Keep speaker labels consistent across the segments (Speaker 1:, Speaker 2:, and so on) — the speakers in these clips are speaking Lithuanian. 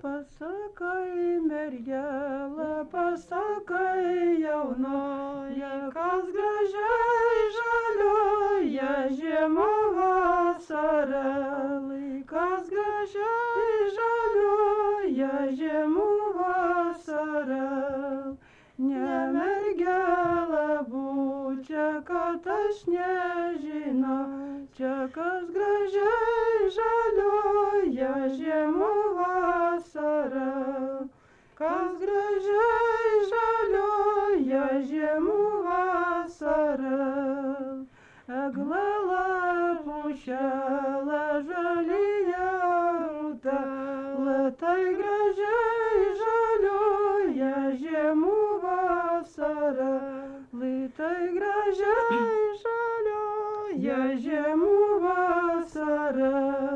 Speaker 1: Pasakai, mergelė, pasakai, jaunoji, kas gražiai žaliuoja žiemą vasarą, laikas gražiai žaliuoja žiemą vasarą. Ne mergelė būk čia, kad aš nežinau, čia kas gražiai žaliuoja žiemą vasarą, kas gražiai žaliuoja žiemą vasarą. Eglė lapušėlė žalyja rūta, lėtai gražiai žaliuoja žiemą vasarą, lėtai gražiai žaliuoja žiemą vasarą.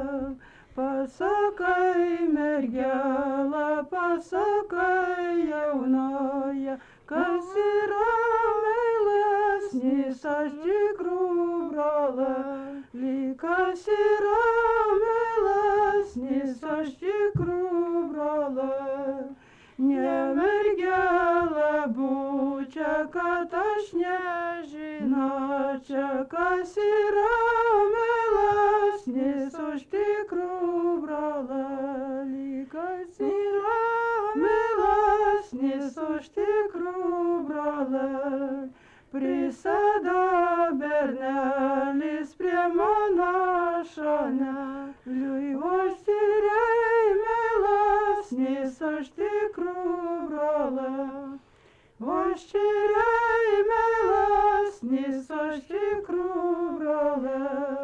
Speaker 1: Pasakai, mergelė, pasakai, jaunoji, kas yra meilesnis aš tikrų brolą, lyg kas yra meilesnis aš tikrų brolą. Ne mergelė būk čia, kad aš nežinau, čia kas yra meilesnis už tikrų brolą, lyg kas yra meilesnis už tikrų brolą. Prisėda bernelis prie mano šonelio, aš tyriai meilesnis aš tikrų brolą, aš tyriai meilesnis aš tikrų brolą.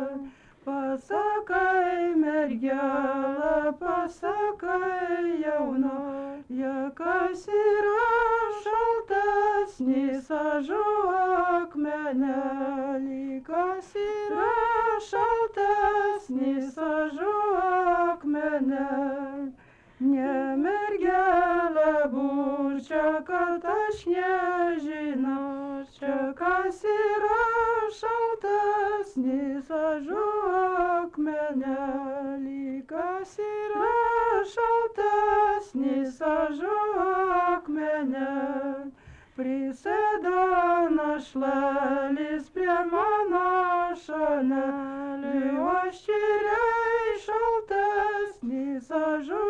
Speaker 1: Pasakai, mergelė, pasakai, jaunoji, kas yra šaltesnis ąžuolo akmenėlį, kas yra šaltesnis ąžuolo akmenėlį. Ne mergelė būk čia, kad aš nežinau, čia kas yra šaltesnis ąžuolo akmenėlį, kas yra šaltesnis ąžuolo akmenėlį. Prisėda našlelis prie mano šonelio, aš tyriai šaltesnis ąžuolo